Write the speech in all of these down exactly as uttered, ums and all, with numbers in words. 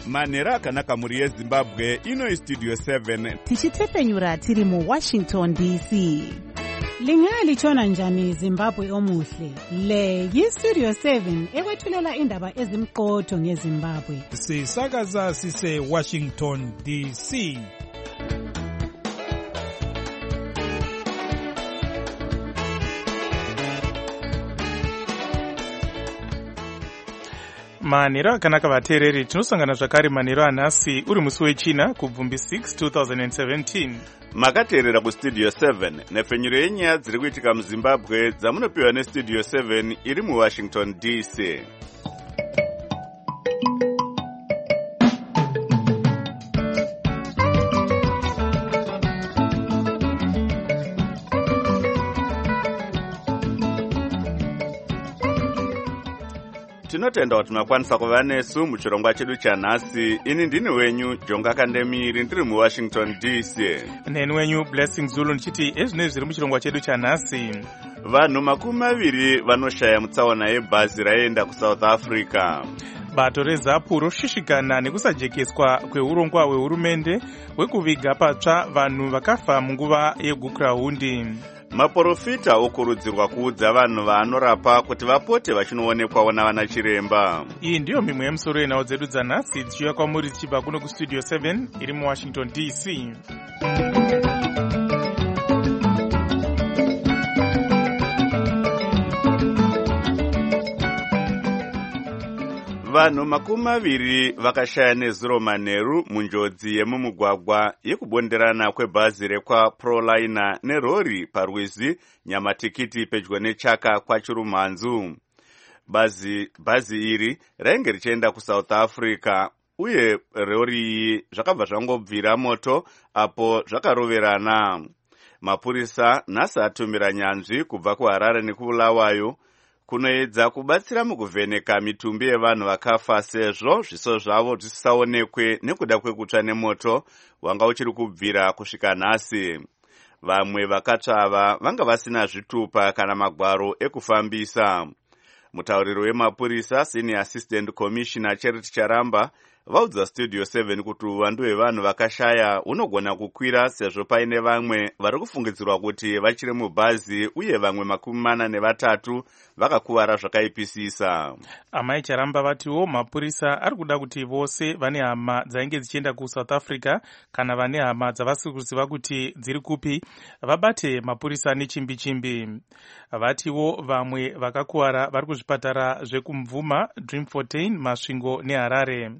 manhero akanaka mhuri yezimbabwe. Ino istudio seven tichitepfenyura tiri muwashington D C. Lingalitshona njani Zimbabwe omuhle? Le yistudio seven ekwethulela indaba ezimqotho ngeZimbabwe. Sisakaza sise Washington D C. manhero akanaka vateereri, tinosangana zvakare manhero anhasi uri musi wechina kubvumbi six two thousand seventeen. makateerera kustudio seven nepfenyuro yenyaya dziri kuitika muzimbabwe dzamunopiwa nestudio seven iri muwashington D C. tinotenda kuti makwanisa kuva nesu muchirongwa chedu chanhasi. Ini ndini wenyu Jonga Kandemiri, ndiri muwashington D C. neni wenyu Blessing Zulu ndichiti ezvinezvi zviri muchirongwa chedu chanhasi. vanhu makumi maviri vanoshaya mutsaona yebhazi raenda kusouth africa. bato rezapu roshishikana nekusajekeswa kweurongwa hwehurumende hwekuviga patsva vanhu vakafa munguva yegukurahundi. maprofita okurudzirwa kuudza vanhu vaanorapa kuti vapote vachinoonekwawo navana chiremba. iyi ndiyo mimwe yemusoro yenhau dzedu dzanhasi dzichiuya kwamuri dzichibva kuno kustudio seven iri muwashington D C. vanhu makumi maviri vakashaya nezuro manheru munjodzi yemumugwagwa yekubonderana kwebhazi rekwaProliner nerori parwizi nyamatikiti pedyo nechaka kwachirumhanzu. bhazi bhazi iri rainge richienda kusouth africa uye rori iyi zvakabva zvangobvira moto apo zvakaroverana. mapurisa nhasi atumira nyanzvi kubva kuharare nekubulawayo kunoedza kubatsira mukuvheneka mitumbi yevanhu vakafa sezvo zviso zvavo zvisisaonekwe nekuda kwekutsva nemoto wanga uchiri kubvira kusvika nhasi. vamwe vakatsva ava vanga vasina zvitupa kana magwaro ekufambisa. mutauriri wemapurisa senior assistant commissioner Charity Charamba vaudza studio seven kuti uwandu hwevanhu vakashaya unogona kukwira sezvo paine vamwe vari kufungidzirwa kuti vachiri mubhazi uye vamwe makumi mana nevatatu vakakuvara zvakaipisisa. amai Charamba vatiwo mapurisa ari kuda kuti vose vane hama dzainge dzichienda kusouth africa kana vane hama dzavasiri kuziva kuti dziri kupi vabate mapurisa nechimbi chimbi. vatiwo vamwe vakakuvara vari kuzvipatara zvekumvuma, Dreamfontein, Masvingo neHarare.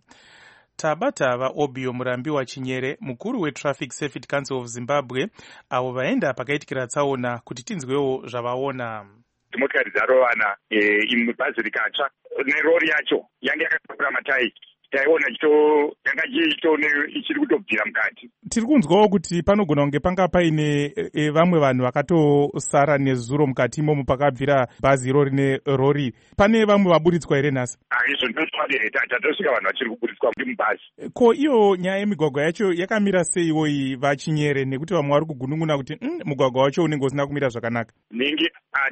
tabata vaobio murambiwa Chinyere, mukuru weTraffic Safety Council of Zimbabwe, avo vaenda pakaitikira tsaona kuti tinzwewo zvavaona. motokari dzarovana imwe bhazi rikatsva nerori yacho yange yakatakura matayi taiona yanga ichiri kutobvira mukati. tiri kunzwawo kuti panogona kunge panga paine e, vamwe vanhu vakatosara nezuro mukati imomo pakabvira bhazi irori nerori. pane vamwe vaburitswa here nhasi? izvo ndinotoadereta tatosvika vanhu vachiri kuburitswa muri mubhazi. ko iyo nyaya yemigwagwa yacho yakamira sei iwoyi vaChinyere, nekuti vamwe vari kugunun'una kuti mm, mugwagwa wacho unenge usina kumira zvakanaka? ningi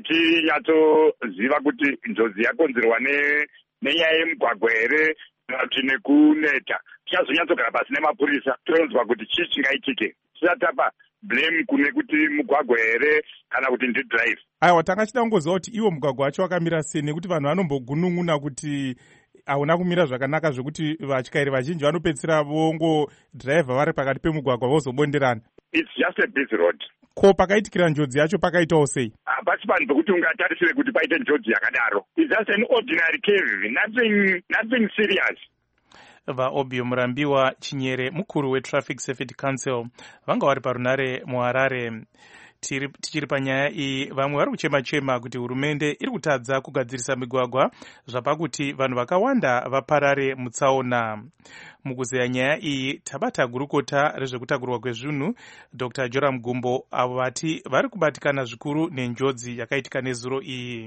hatinyatsoziva kuti njodzi yakonzerwa nenyaya yemugwagwa here kuti nekuneta. tichazonyatsogara pasi nemapurisa toonzwa kuti chii chingaitike. tisatapa blame kune kuti mugwagwa here kana kuti ndidrive. aiwa, tanga chida kungoziva kuti iwo mugwagwa wacho wakamira sei, nekuti vanhu vanombogunun'una kuti hauna kumira zvakanaka zvekuti vatyairi vazhinji vanopedzisira vongodhiraivha vari pakati pemugwagwa vozobonderana. It's just a busy road. ko pakaitikira njodzi yacho pakaitawo sei? hapasi panhu pekuti ungatarisire kuti paite njodzi yakadaro. It's just an ordinary cave, nothing, nothing serious. vaobio murambiwa Chinyere, mukuru weTraffic Safety Council, vanga vari parunare muHarare. tichiri panyaya iyi, vamwe vari kuchema-chema kuti hurumende iri kutadza kugadzirisa migwagwa zvapakuti vanhu vakawanda vaparare mutsaona. mukuzeya nyaya iyi tabata gurukota rezvekutakurwa kwezvinhu Doctor Joram Gumbo, avo vati vari kubatikana zvikuru nenjodzi yakaitika nezuro iyi.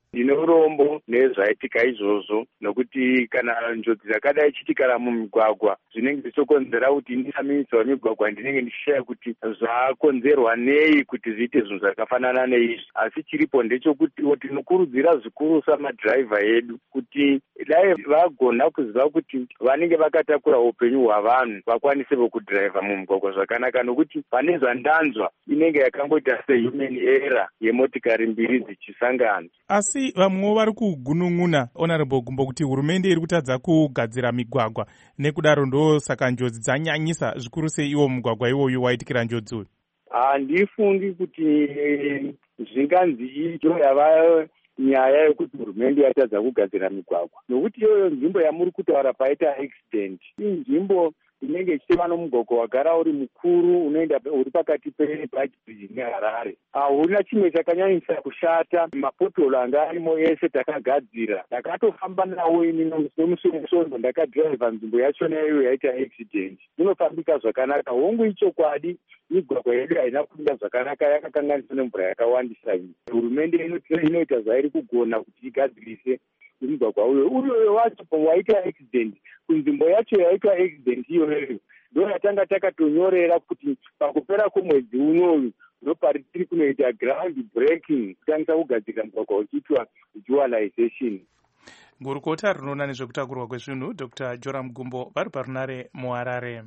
ndine urombo nezvaitika izvozvo, nokuti kana njodzi dzakadai ichiitika mumigwagwa zvinenge zvichikonzera kuti ndisaminisa wemigwagwa ndinenge ndichishaya kuti zvakonzerwa nei kuti zviite zvinhu zvakafanana neizvi. Asi chiripo ndechekuti tinokurudzira zvikuru samadhiraivha edu kuti dai vagona kuziva kuti vanenge vakatakura upenyu hwavanhu vakwanisewo kudhiraivha mumugwagwa zvakanaka, nokuti pane zvandanzwa inenge yakangoita sehuman error yemotikari mbiri dzichisangana. Asi vamwewo vari kugunun'una Honorable Gumbo kuti hurumende iri kutadza kugadzira migwagwa, nekudaro ndo saka njodzi dzanyanyisa zvikuru sei iwo mugwagwa iwoyu waitikira njodzi uyu. Handifungi kuti zvinganzi icho yava nyaya yekuti hurumende yatadza kugadzira migwagwa, nokuti iyoyo nzvimbo yamuri kutaura paita accident inzvimbo inenge ichiva nomugwagwa wagara uri mukuru unoenda uri pakati peBhackbridge neHarare. Hauna chimwe chakanyanyisa kushata, mapotolo anga arimo ese takagadzira. Ndakatofamba nawo ini nomusondo ndakadhiraivha nzvimbo yachona iyo yaita accident. Inofambika zvakanaka. Hongu ichokwadi migwagwa yedu haina kufamba zvakanaka, yakakanganiswa nemvura yakawandisa. Hurumende inoita zvairi kugona kuti igadzirise mugwagwa uyo uyo wacho waita accident. Kunzvimbo yacho yaitwa accident iyoyo ndo yatanga takatonyorera kuti pakupera kwemwedzi unoyu ndo pari tiri kunoita ground breaking kutangisa kugadzira mugwagwa uchiitwa dualization. Gurukota rinoona nezvekutakurwa kwezvinhu Doctor Joram Gumbo vari parunare muHarare.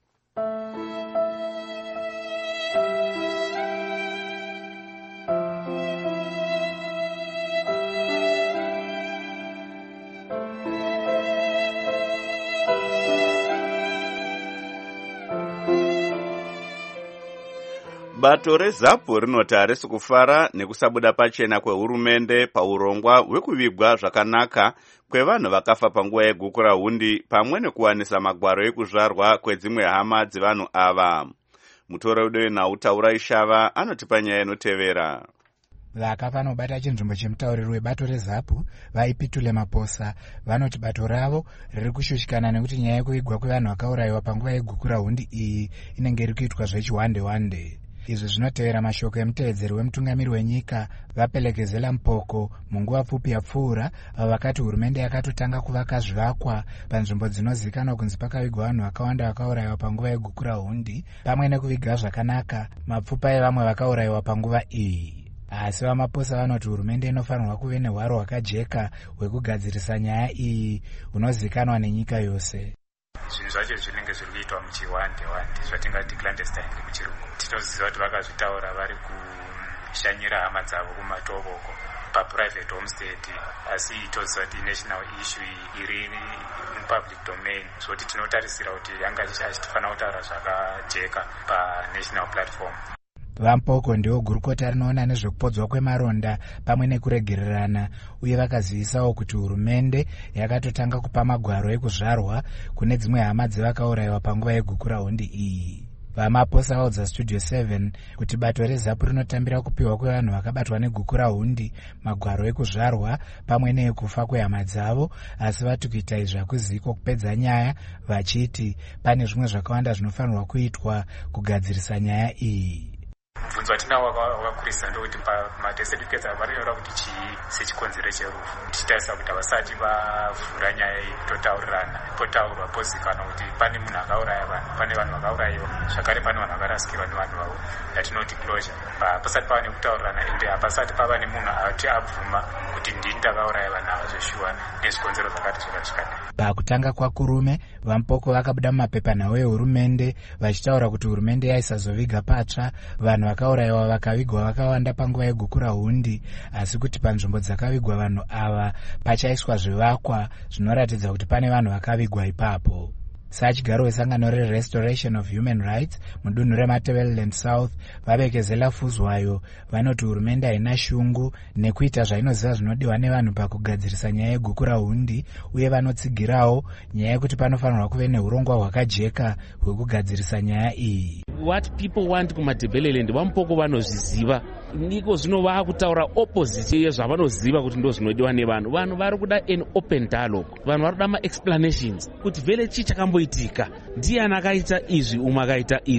Bato reZAPU rinoti harisi kufara nekusabuda pachena kwehurumende paurongwa hwekuvigwa zvakanaka kwevanhu vakafa panguva yegukura hundi pamwe nekuwanisa magwaro ekuzvarwa kwedzimwe hama dzevanhu ava. Mutoreudzi wenhau Ishava anotipa nyaya inotevera. Vakafa vanobata chinzvimbo chemutauriri webato reZAPU vaipitule maposa vanoti bato ravo riri kushushikana nekuti nyaya yekuvigwa kwevanhu vakaurayiwa panguva yegukura hundi iyi inenge iri kuitwa zvechiwande wande. Izvi zvinotevera mashoko emutevedzeri wemutungamiri wenyika vaPelekezela Mpoko munguva pfupi yapfuura, vakati hurumende yakatotanga kuvaka zvivakwa panzvimbo dzinozivikanwa kunzi pakavigwa vanhu vakawanda vakaurayiwa panguva yegukura hundi pamwe nekuviga zvakanaka mapfupa evamwe vakaurayiwa panguva iyi. Asi vamaposa vanoti hurumende inofanirwa kuve nehwaro hwakajeka hwekugadzirisa nyaya iyi hunozivikanwa nenyika yose. Zvinhu zvacho zvinenge zviri kuitwa muchiwande wande zvatingati clandestine muchirungu. Tinoziva kuti vakazvitaura vari kushanyira hama dzavo kumatoboko paprivate homestead, asi toziva kuti national issue iri mupublic domain, zvoti tinotarisira kuti yanga achitifanira kutaura zvakajeka panational platform. Vampoko ndiwo gurukota rinoona nezvekupodzwa kwemaronda pamwe nekuregererana, uye vakazivisawo kuti hurumende yakatotanga kupa magwaro ekuzvarwa kune dzimwe hama dzevakaurayiwa panguva yegukura hundi iyi. Vamaposa vaudza Studio seven kuti bato reZAPU rinotambira kupiwa kwevanhu vakabatwa negukura hundi magwaro ekuzvarwa pamwe neekufa kwehama dzavo, asi vati kuita izvi hakuziko kupedza nyaya, vachiti pane zvimwe zvakawanda zvinofanirwa kuitwa kugadzirisa nyaya iyi. Mubvunzo watinawo wakakurisa ndokuti pamadesetifiketsi varinyora kuti chii sechikonzero cherufu. Tichitarisa kuti havasati vavhura nyaya iyi totaurirana, potaurwa pozikanwa kuti pane munhu akauraya vanhu, pane vanhu vakaurayiwa, zvakare pane vanhu vakarasikirwa nevanhu vavo, yatinoti closure. Pasati pava nekutaurirana ende hapasati pava nemunhu ati abvuma kuti ndini ndakauraya vanhu ava zveshuwa nezvikonzero zvakati zvakati zvakati. Pakutanga kwakurume, Vampoko vakabuda mumapepanhau ehurumende vachitaura kuti hurumende yaisazoviga patsva vanhu vakaurayiwa vakavigwa vakawanda panguva yegukura hundi, asi kuti panzvimbo dzakavigwa vanhu ava pachaiswa zvivakwa zvinoratidza kuti pane vanhu vakavigwa ipapo. Sachigaro wesangano reRestoration of Human Rights mudunhu reMatabeleland South vabekezela Fuzwayo vanoti hurumende haina shungu nekuita zvainoziva zvinodiwa nevanhu pakugadzirisa nyaya yegukura hundi, uye vanotsigirawo nyaya yekuti panofanirwa kuve neurongwa hwakajeka hwekugadzirisa nyaya iyi. What people want kuMatabeleland Vampoko vanozviziva, ndiko zvino vaakutaura opposite yezvavanoziva kuti ndo zvinodiwa nevanhu. Vanhu vari kuda an open dialogue, vanhu vari kuda ma-explanations kuti vele chii chakamboitika, ndiani akaita izvi, umwe akaita izvi.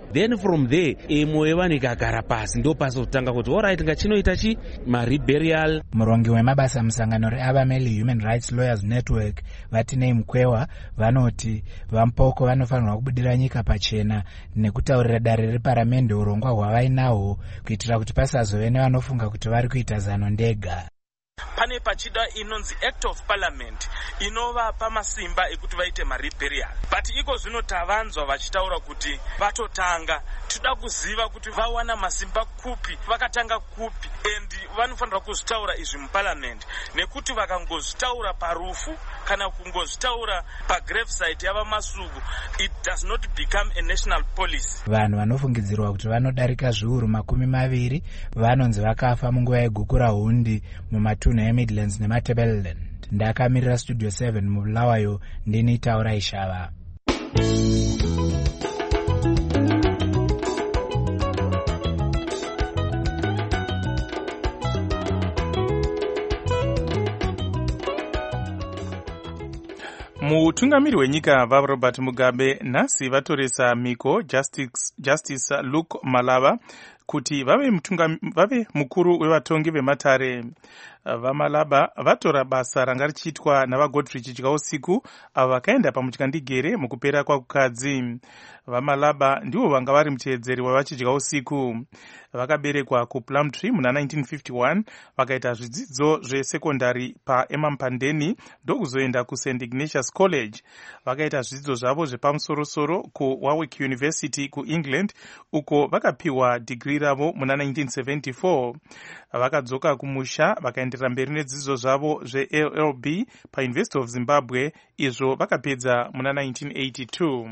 then from there mwoyo yevanhu ikagara pasi ndo pasotanga kuti allright ngachinoita chi mariburial. murongi wemabasa musangano reavameli Human Rights Lawyers Network vatinei mukwewa vanoti vampoko vanofanirwa kubudira nyika pachena nekutaurira dare reparamende urongwa hwavainahwo kuitira kuti pasazove nevanofunga kuti vari kuita zano ndega. pane pachida inonzi act of parliament inovapa masimba ekuti vaite mariburial, but iko zvino tavanzwa vachitaura kuti vatotanga toda kuziva kuti vawana masimba kupi, vakatanga kupi, and vanofanira kuzvitaura izvi muparliament, nekuti vakangozvitaura parufu kana kungozvitaura pagravesite yavamasuku it does not become a national policy. vanhu vanofungidzirwa kuti vanodarika zviuru makumi maviri vanonzi vakafa munguva yegukura hundi mumatunhu eMidlands neMatabeleland. ndakamirira studio seven mubulawayo ndini Taura Ishava. mutungamiri wenyika vaRobert Mugabe nhasi vatoresa miko Justice, Justice Luke Malava kuti vave, mutunga, vave mukuru wevatongi vematare. vaMalava vatora basa ranga richiitwa navaGodfrey Chidya usiku avo vakaenda pamutyandegere mukupera kwakukadzi. vaMalava ndivo vanga vari muteedzeri wavachidya usiku. vakaberekwa kuPlumtree muna nineteen fifty-one, vakaita zvidzidzo zvesekondari paEmampandeni ndokuzoenda kuSaint Ignatius College. vakaita zvidzidzo zvavo zvepamusorosoro kuWarwick University kuEngland uko vakapiwa digiri ravo muna nineteen seventy-four. vakadzoka kumusha vakaenderera mberi nedzidzo zvavo zveL L B paUniversity of Zimbabwe, izvo vakapedza muna nineteen eighty-two.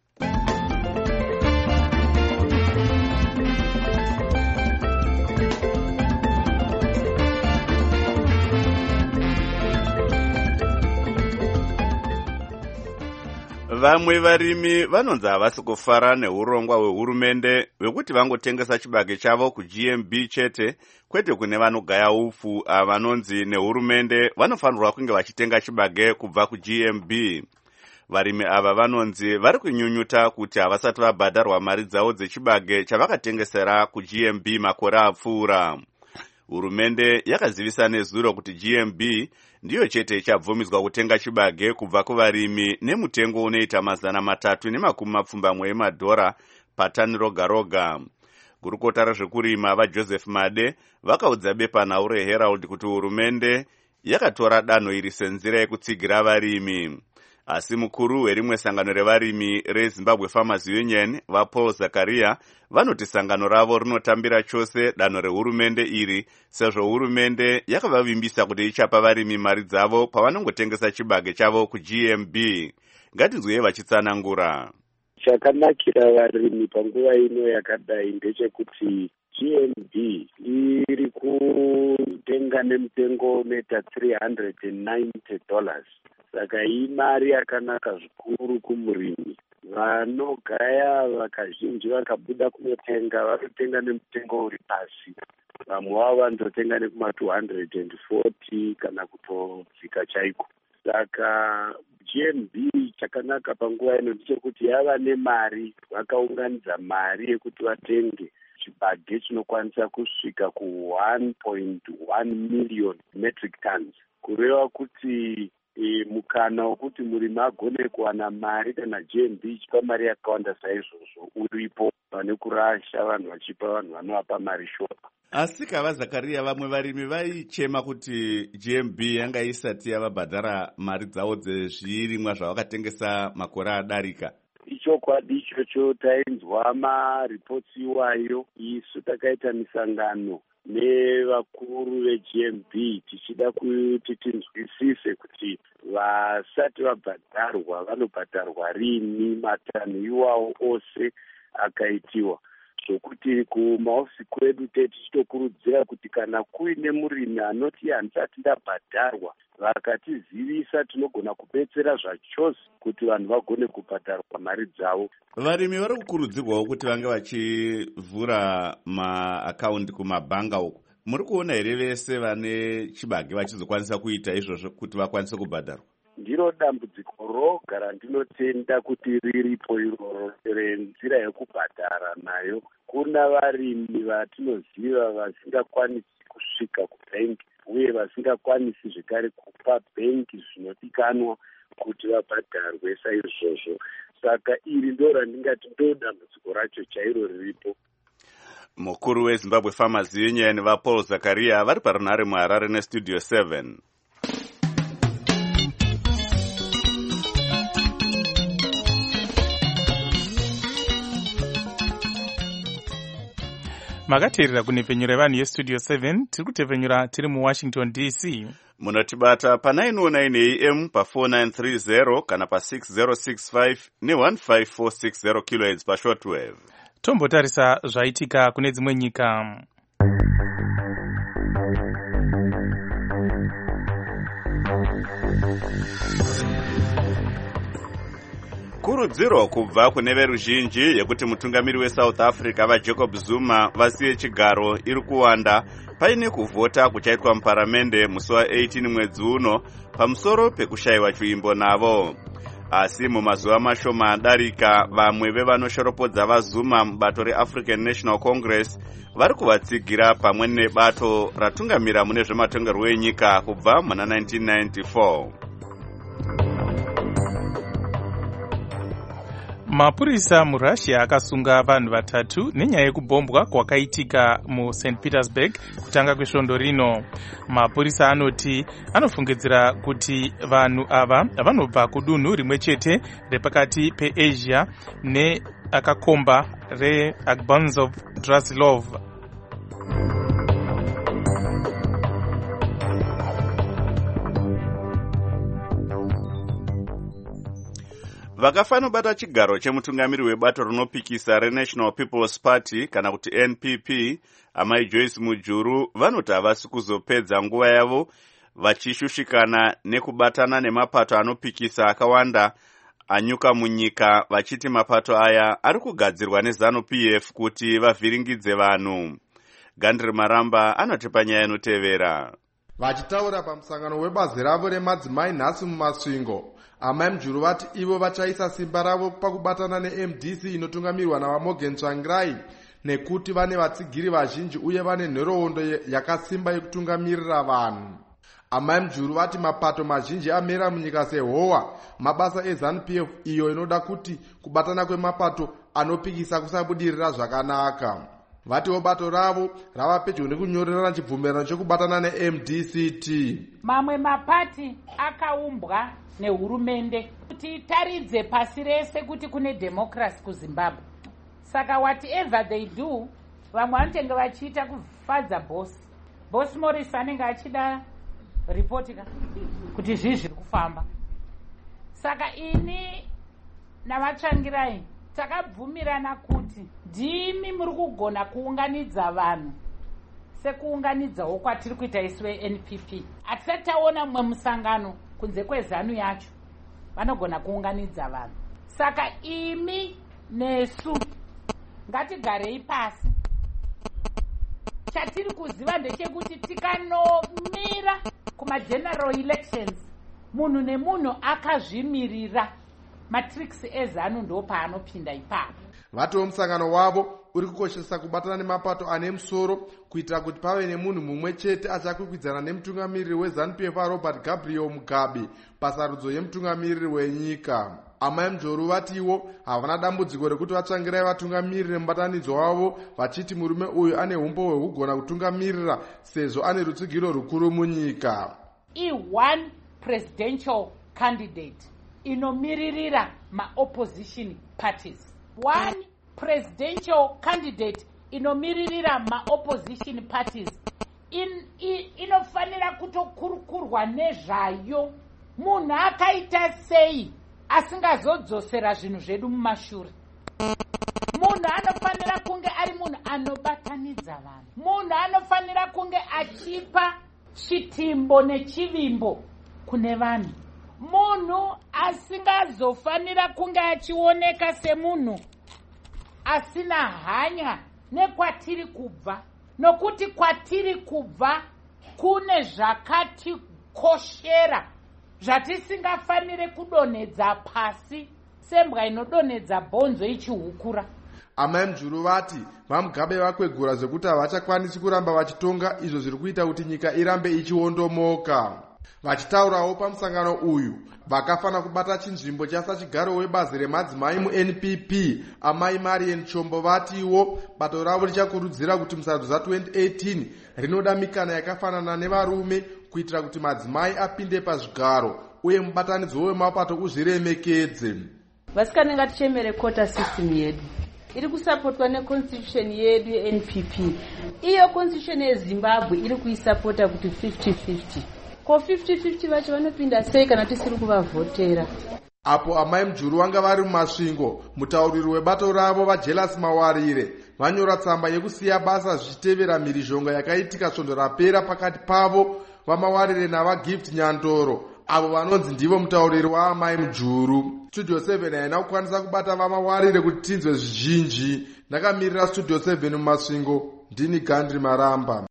vamwe varimi vanonzi havasi kufara neurongwa hwehurumende hwekuti vangotengesa chibage chavo kuG M B chete, kwete kune vanogaya upfu avanonzi nehurumende vanofanirwa kunge vachitenga chibage kubva kuG M B. varimi ava vanonzi vari kunyunyuta kuti havasati vabhadharwa mari dzavo dzechibage chavakatengesera kuG M B makore apfuura. hurumende yakazivisa nezuro kuti G M B ndiyo chete ichabvumidzwa kutenga chibage kubva kuvarimi nemutengo unoita mazana matatu nemakumi mapfumbamwe emadhora patani roga roga. gurukota rezvekurima vaJoseph Made vakaudza bepanhau reHerald kuti hurumende yakatora danho iri senzira yekutsigira varimi. asi mukuru werimwe sangano revarimi reZimbabwe Farmers Union vaPaul Zakaria vanoti sangano ravo rinotambira chose danho rehurumende iri, sezvo hurumende yakavavimbisa kuti ichapa varimi mari dzavo pavanongotengesa chibage chavo kuG M B. ngatinzwei vachitsanangura. chakanakira varimi panguva ino yakadai ndechekuti G M B iri kutenga nemutengo unoita three hundred ninety dollars. saka imari yakanaka zvikuru kumurimi. vanogaya vakazhinji vakabuda kunotenga vanotenga nemutengo uri pasi, vamwe vavo vanototenga nekuma two hundred forty kana kutodzika chaiko. saka G M B chakanaka panguva ino ndechekuti yava nemari, vakaunganidza mari yekuti vatenge chibage chinokwanisa kusvika ku one point one million metric tons, kureva kuti E, mukana wekuti murimi agone kuwana mari kana G M B ichipa mari yakawanda saizvozvo uripo, pane kurasha vanhu vachipa vanhu vanovapa mari shoma. asi kava Zakaria, vamwe varimi vaichema kuti G M B yanga isati yavabhadhara mari dzavo dzezvirimwa zvavakatengesa makore adarika. ichokwadi ichocho, tainzwa maripotsi iwayo. isu takaita misangano nevakuru veG M B tichida kuti tinzwisise kuti vasati vabhadharwa vanobhadharwa rini, matanho iwawo ose akaitiwa, zvokuti kumaofisi kwedu tichitokurudzira kuti kana kuine murimi anoti handisati ndabhadharwa, vakatizivisa tinogona kubetsera zvachose kuti vanhu vagone kubhadharwa mari dzavo. varimi vari kukurudzirwawo kuti vange vachivhura maakaundi kumabhanga uku. muri kuona here vese vane chibage vachizokwanisa kuita izvozvo kuti vakwanise kubhadharwa? ndiro dambudziko roga randinotenda kuti riripo iroro renzira yekubhadhara nayo. Kuna varimi vatinoziva vasingakwanisi kusvika kubhengi uye vasingakwanisi zvekare kupa bhengi zvinodikanwa kuti vabhadharwe saizvozvo. Saka iri ndo randingati ndo dambudziko racho chairo riripo. Mukuru weZimbabwe Farmers Union vaPaul Zakaria vari parunhare muHarare neStudio seven. Makateerera kunhepfenyuro yevanhu yeStudio seven, tiri kutepfenyura tiri muWashington D C. Munotibata pa nine oh nine A M pa four nine three zero kana pa six zero six five ne one five four six zero kilohertz pa shortwave. Tombotarisa zvaitika kune dzimwe nyika. Kurudziro kubva kune veruzhinji yekuti mutungamiri weSouth Africa vaJacob Zuma vasiye chigaro iri kuwanda paine kuvhota kuchaitwa muparamende musi wa-eighteen mwedzi uno pamusoro pekushayiwa chiimbo navo. Asi mumazuva mashoma adarika vamwe vevanoshorapodza vaZuma mubato reAfrican National Congress vari kuvatsigira pamwe nebato ratungamira mune zvematongerwo enyika kubva muna nineteen ninety-four. Mapurisa muRussia akasunga vanhu vatatu nenyaya yekubhombwa kwakaitika muSaint Petersburg kutanga kwesvondo rino. Mapurisa anoti anofungidzira kuti vanhu ava vanobva kudunhu rimwe chete repakati peAsia neakakomba reAkbanzov Drasilov. Vakafanobata chigaro chemutungamiri webato rinopikisa reNational People's Party kana kuti N P P, amai Joyce Mujuru vanoti havasi kuzopedza nguva yavo vachishushikana nekubatana nemapato anopikisa akawanda anyuka munyika, vachiti mapato aya ari kugadzirwa neZanu-P F kuti vavhiringidze vanhu. Gandri Maramba anoti panyaya inotevera. Vachitaura pamusangano webazi ravo remadzimai nhasi mumasvingo, amai Mujuru vati ivo vachaisa simba ravo pakubatana neM D C inotungamirwa naVaMorgan Tsvangirai nekuti vane vatsigiri vazhinji uye vane nhoroondo yakasimba yekutungamirira vanhu. Amai Mujuru vati mapato mazhinji amera munyika sehowa mabasa eZanu-P F iyo inoda kuti kubatana kwemapato anopikisa kusabudirira zvakanaka. Vatiwo bato ravo rava pedyo nekunyorerana chibvumirano chokubatana neM D C T. Mamwe mapati akaumbwa nehurumende kuti itaridze pasi rese kuti kune democracy kuZimbabwe. Saka whatever they do, vamwe vanotenge vachiita kufadza boss. Boss Morris anenge achida ripoti kuti zvii zviri kufamba. Saka ini navaTsvangirai takabvumirana kuti ndimi muri kugona kuunganidza vanhu sekuunganidzawo kwatiri kuita iswe N P P. Hatisati taona mumwe musangano kunze kweZanu yacho vanogona kuunganidza vanhu. Saka imi nesu ngatigarei pasi. Chatiri kuziva ndechekuti tikanomira kumageneral elections munhu nemunhu akazvimirira, matrix eZanu ndo paanopinda ipapo. Vatiwo musangano wavo uri kukoshesa kubatana nemapato ane musoro kuitira kuti pave nemunhu mumwe chete achakwikwidzana nemutungamiriri weZanu-P F Robert Gabriel Mugabe pasarudzo yemutungamiriri wenyika. Amai Mujuru vatiwo havana dambudziko rekuti vaTsvangirai vatungamiriri nemubatanidzo wavo, vachiti murume uyu ane umbo hwekugona kutungamirira sezvo ane rutsigiro rukuru munyika. I one presidential candidate inomiririra ma-opposition parties. One presidential candidate inomiririra ma-opposition parties in, in, inofanira kutokurukurwa nezvayo. Munhu akaita sei asingazodzosera zvinhu zvedu mumashure. Munhu anofanira kunge ari munhu anobatanidza vanhu. Munhu anofanira kunge achipa chitimbo nechivimbo kune vanhu. Munhu asingazofanira kunge achioneka semunhu asina hanya nekwatiri kubva, nokuti kwatiri kubva kune zvakati koshera zvatisingafanire kudonhedza pasi sembwa inodonhedza bhonzo ichihukura. amai mujuru vati vamugabe vakwegura zvekuti havachakwanisi kuramba vachitonga, izvo zviri kuita kuti nyika irambe ichiondomoka. Vachitaurawo pamusangano uyu, vakafanira kubata chinzvimbo chasachigaro webazi remadzimai mu-N P P amai Marian Chombo vatiwo bato ravo richakurudzira kuti musadzo za-twenty eighteen rinoda mikana yakafanana nevarume kuitira kuti madzimai apinde pazvigaro uye mubatanidzo wemapato uzviremekedze. vasikana ngatichemere quota system yedu iri kusapotwa neconstitution yedu ye-N P P. iyo constitution yezimbabwe iri kuisapota kuti fifty fifty. ko fifty fifty vacho vanopinda sei kana tisiri kuvavhotera? Apo amai mujuru vanga vari mumasvingo, mutauriri webato ravo vaJelas Mawarire vanyora tsamba yekusiya basa zvichitevera mhirizhonga yakaitika svondo rapera pakati pavo vaMawarire navaGift Nyandoro, avo vanonzi ndivo mutauriri waamai mujuru. Studio seven haina kukwanisa kubata vaMawarire kuti tinzwe zvizhinji. Ndakamirira Studio seven mumasvingo, ndini Gandri Maramba.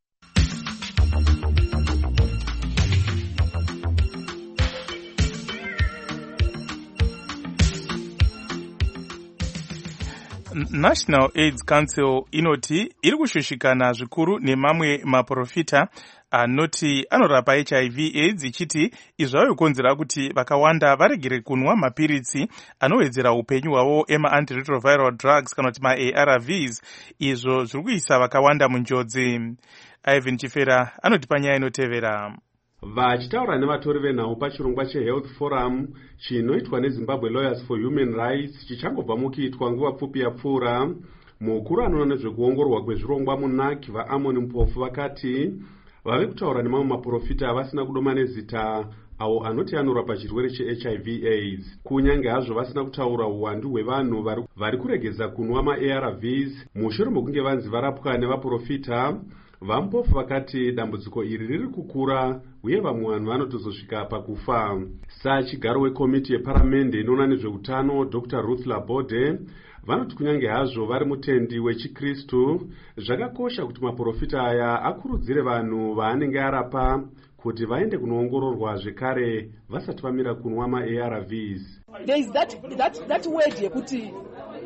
National AIDS Council inoti iri kushushikana zvikuru nemamwe maprofita anoti anorapa H I V AIDS ichiti izvo zvinokonzera kuti vakawanda varegere kunwa mapiritsi anowedzera upenyu hwavo ema-antiretroviral drugs kana kuti ma-A R Vs, izvo zviri kuisa vakawanda munjodzi. Ivan Chifera anoti panyaya inotevera. Vachitaura nevatori venhau pachirongwa cheHealth Forum chinoitwa neZimbabwe Lawyers for Human Rights chichangobva mukuitwa nguva pfupi yapfuura, mukuru anoona nezvekuongororwa kwezvirongwa muN A C vaAmon Mpofu vakati vave kutaura nemamwe maprofita avasina kudoma nezita avo anoti anorapa chirwere che-H I V AIDS. Kunyange hazvo vasina kutaura uwandu hwevanhu vari kuregeza kunwa ma-A R Vs mushure mokunge vanzi varapwa nevaprofita, vaMpofu vakati dambudziko iri riri kukura uye vamwe vanhu vanotozosvika pakufa. Sachigaro wekomiti yeparamende inoona nezveutano Doctor Ruth Labode vanoti kunyange hazvo vari mutendi wechiKristu, zvakakosha kuti maprofita aya akurudzire vanhu vaanenge arapa kuti vaende kunoongororwa zvekare vasati vamira kunwa ma-A R Vs. There is that, that, that word yekuti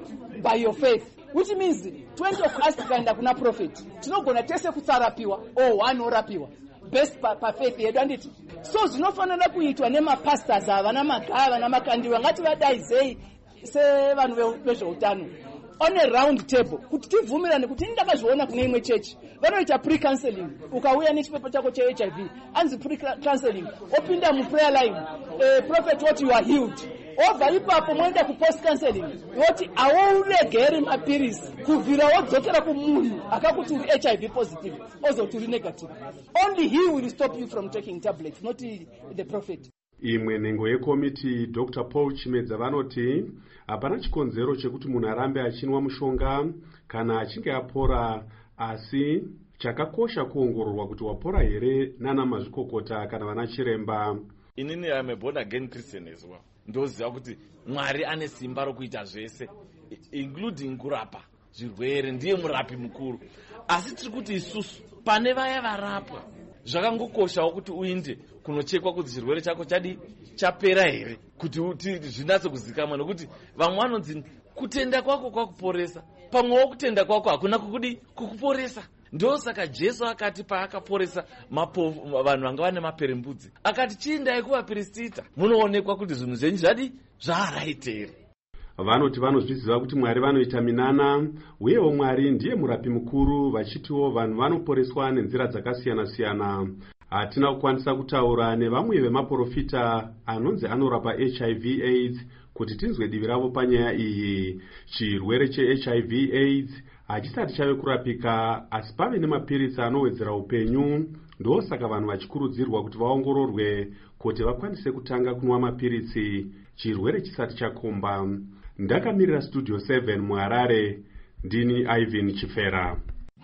by your faith, which means twenty of us tikaenda kuna prophet tinogona tese kutsarapiwa o one orapiwa best pa, pa faith yedu anditi. So zvinofanira kuitwa nemapastors ava namagava namakandiwa ngati vadaizei sevanhu vezveutano on a round table kuti tibvumirane kuti ndakazviona kune imwe chechi vanoita pre-counseling. Ukauya nechipepa chako che-H I V anzi pre-counseling, opinda mu-prayer line, eh, prophet what you are healed, obva ipapo moenda ku-post counseling yoti awauregeri mapirisi kubvira wodzokera kumunhu akakuti uri H I V positive ozoti uri negative. Only he will stop you from taking tablets, not the prophet. Imwe nhengo yekomiti Doctor Paul Chimedza vanoti hapana chikonzero chekuti munhu arambe achinwa mushonga kana achinge apora, asi chakakosha kuongororwa kuti wapora here nana mazvikokota kana vana chiremba. Inini am a born again Christian as well. Ndoziva kuti Mwari ane simba rokuita zvese including kurapa zvirwere, ndiye murapi mukuru. Asi tiri kuti isusu pane vaya varapwa zvakangokoshawo kuti uinde kunochekwa kuti chirwere chako chadi chapera here, kuti zvinatse kuzikamwa, nokuti vamwe vanonzi kutenda kwako kwakuporesa, pamwewo kutenda kwako hakuna kukudi kukuporesa. Ndosaka Jesu akati paakaporesa mapofu vanhu vanga vane maperembudzi akati chiindai kuvapristita munoonekwa kuti zvinhu zvenyu zvadi zvaaraitere. Vanoti vanozviziva kuti Mwari vanoita minana uyewo Mwari ndiye murapi mukuru, vachitiwo vanhu vanoporeswa nenzira dzakasiyana-siyana. Hatina kukwanisa kutaura nevamwe vemaprofita anonzi anorapa H I V AIDS kuti tinzwe divi ravo panyaya iyi. Chirwere che-H I V AIDS hachisati chave kurapika, asi pave nemapiritsi anowedzera upenyu. Ndosaka vanhu vachikurudzirwa kuti vaongororwe kuti vakwanise kutanga kunwa mapiritsi chirwere chisati chakomba. Ndakamirira Studio seven muHarare, ndini Ivan Chifera.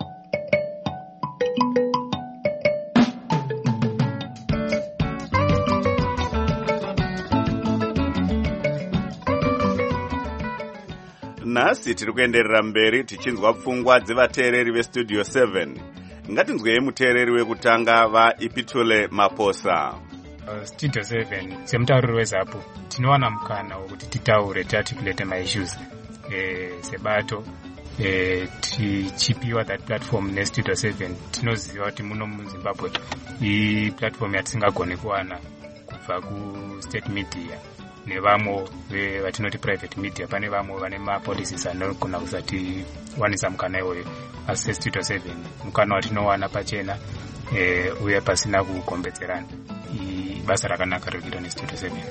Nhasi tiri kuenderera mberi tichinzwa pfungwa dzevateereri veStudio seven. Ngatinzwei muteereri wekutanga vaIpitule Maposa. uh, studio seven semutauriri wezapu tinowana mukana wekuti titaure tiarticulate maissues eh, sebato eh, tichipiwa that platform nestudio seven tinoziva kuti muno muzimbabwe iyi platform yatisingagone kuwana kubva kustate media nevamwe vatinoti private media. Pane vamwe vane mapolicies anogona kusati wanisa mukana iwoyo, asi sestudio seven mukana watinowana pachena e, uye pasina kukombedzerana. Basa rakanaka riri kuitwa nestudio seven.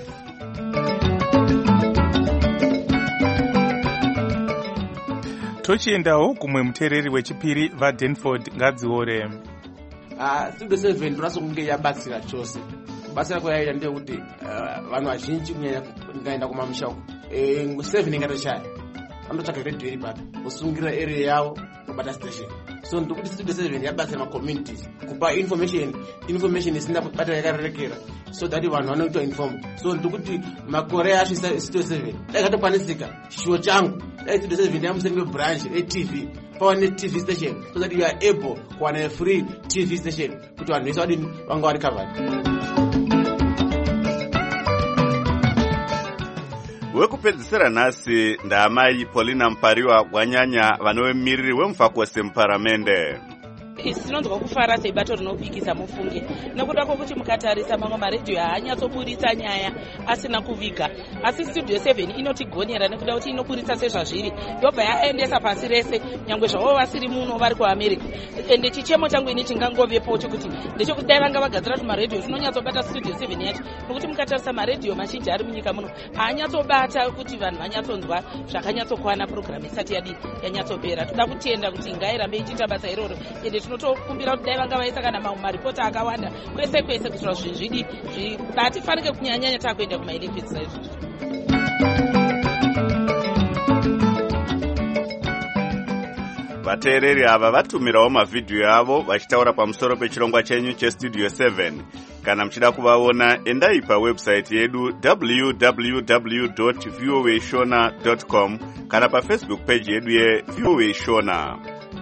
tochiendawo kumwe muteereri wechipiri vadenford ngadziore. uh, studio seven tonaso kunge yabatsira chose. Basa rako yaita ndeyekuti uh, vanhu vazhinji kunyanya ndikaenda kumamusha uko e, seven ingatoshaya vanotsvaka redhiyo iri papi kusungirira area yavo kubata station. So ndikuti studio seven yabatsira macommunities kupa information information isina bata yakarerekera so that vanhu vanoitwa informed. So ndikuti makore acho studio seven dai katokwanisika chiwo changu dai studio seven yamuseni webranch etv pawane tv station so that you are able kuwana free tv station kuti vanhu vese vadini vanga vari covered. Wekupedzisira nhasi ndaamai Paulina Mpariwa Gwanyanya vanovemiriri wemufakose muparamende. Isi tinonzwa kufara sebato rinopikisa mufunge nekuda kwokuti mukatarisa mamwe maredhiyo haanyatsoburitsa nyaya asina kuviga, asi studio seven inotigonera nekuda kuti inoburitsa sezvazviri yobva yaendesa pasi rese nyangwe zvavo vasiri muno vari kuamerica. Ende chichemo changu ini chingangovepo chekuti ndechekuti dai vanga vagadzira kuti maredhiyo tinonyatsobata studio seven yacho, nokuti mukatarisa maredhiyo mazhinji ari munyika muno haanyatsobata kuti vanhu vanyatsonzwa zvakanyatsokwana programu isati yadi yanyatsopera. Toda kutenda kuti ngairambe ichiita basa iroro, ende tinotokumbira kuti dai vanga vaisa kana mamwe maripota akawanda kwese kwese kuitira zvinhu zvidi zvatifanike kunyanyanya takuenda kumaolympics saizvozvo. Vateereri ava vatumirawo mavhidhiyo avo vachitaura pamusoro pechirongwa chenyu chestudio seven. Kana muchida kuvaona endai pawebsite yedu w w w dot voa shona dot com kana pafacebook page yedu yevoa shona.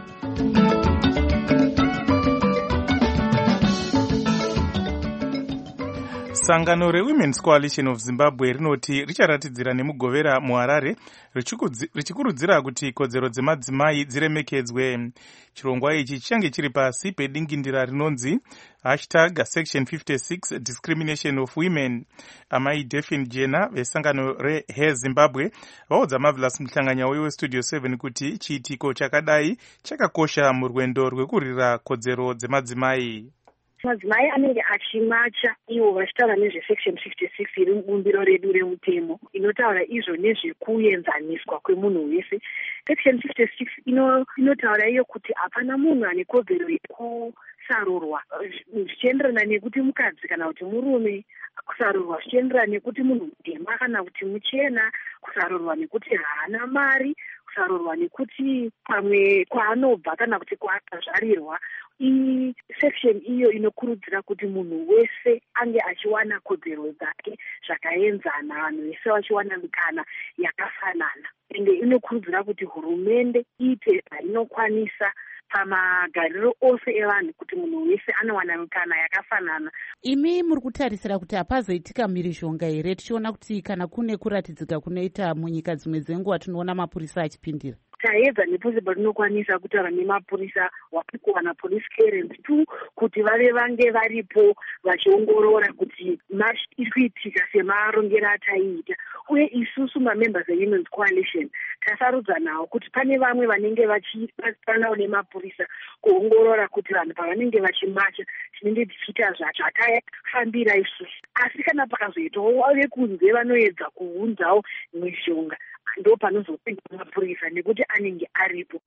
Sangano reWomen's Coalition of Zimbabwe rinoti richaratidzira nemugovera muHarare richikurudzira kuti kodzero dzemadzimai dziremekedzwe. Chirongwa ichi chichange chiri pasi pedingindira rinonzi hashtag section fifty-six discrimination of women. Amai Delphine Jena vesangano reHair Zimbabwe vaudza Marvelous Muhlanganya westudio seven kuti chiitiko chakadai chakakosha murwendo rwekurira kodzero dzemadzimai. Madzimai anenge achimacha ivo vachitaura nezvesection fifty-six iri mubumbiro redu remutemo inotaura izvo nezvekuenzaniswa kwemunhu wese. Section fifty-six ino inotaura iyo kuti hapana munhu ane kodzero yekusarurwa zvichienderana nekuti mukadzi kana kuti murume, kusarurwa zvichienderana nekuti munhu mutema kana kuti muchena, kusarurwa nekuti haana mari, kusarurwa nekuti pamwe kwaanobva kana kuti kwaakazvarirwa. I section iyo inokurudzira kuti munhu wese ange achiwana kodzero dzake zvakaenzana, vanhu vese vachiwana mikana yakafanana. Ende inokurudzira kuti hurumende iite zvainokwanisa pamagariro ose evanhu kuti munhu wese anowana mikana yakafanana. Imi muri kutarisira kuti hapazoitika mhirizhonga here tichiona kuti kana kune kuratidzika kunoita munyika dzimwe dzenguva tinoona mapurisa achipindira? Taedza nepose patinokwanisa kutaura nemapurisa wari kuwana police clearance tu kuti vave vange varipo vachiongorora kuti march iri kuitika semarongero ataiita. Uye isusu mamembers eWomen's Coalition tasarudza nawo kuti pane vamwe vanenge vachibatsiranawo nemapurisa kuongorora kuti vanhu pavanenge vachimacha tinenge tichiita zvatakafambira isusu. Asi kana pakazoitawo vekunze vanoedza kuunzawo mishonga, ndo panozopinda mapurisa nekuti anenge aripo.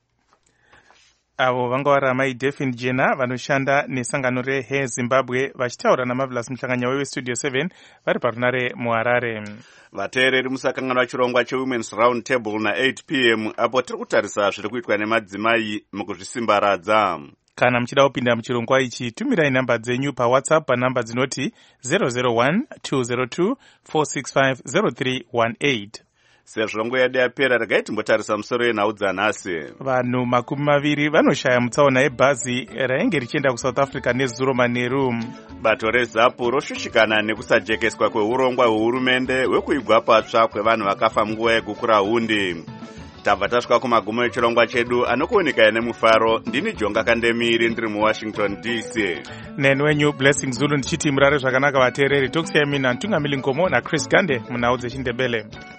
Avo vanga vari amai Delphine Jena vanoshanda nesangano reHair Zimbabwe vachitaura naMarvelous Muhlanganya westudio seven vari parunare muHarare. Vateereri musakanganwa chirongwa cheWomen's Round Table na eight p m apo tiri kutarisa zviri kuitwa nemadzimai mukuzvisimbaradza. Kana muchida kupinda muchirongwa ichi tumirai namba dzenyu paWhatsApp panamba dzinoti zero zero one two zero two four six five zero three one eight. sezvo nguva yedu yapera. Regai timbotarisa musoro yenhau dzanhasi. Vanhu makumi maviri vanoshaya mutsaona yebhazi rainge richienda kusouth africa nezuro manheru. Bato rezapu roshushikana nekusajekeswa kweurongwa hwehurumende hwekuigwa patsva kwevanhu vakafa munguva yegukura hundi. Tabva tasvika kumagumo echirongwa chedu anokuonekaya nemufaro. Ndini Jonga Kandemiri ndiri muWashington D C. Neni wenyu Blessing Zulu ndichiti murare zvakanaka vateereri. Tokusiyai mina Ntungamili Ngomo naChris Gande munhau dzechindebele.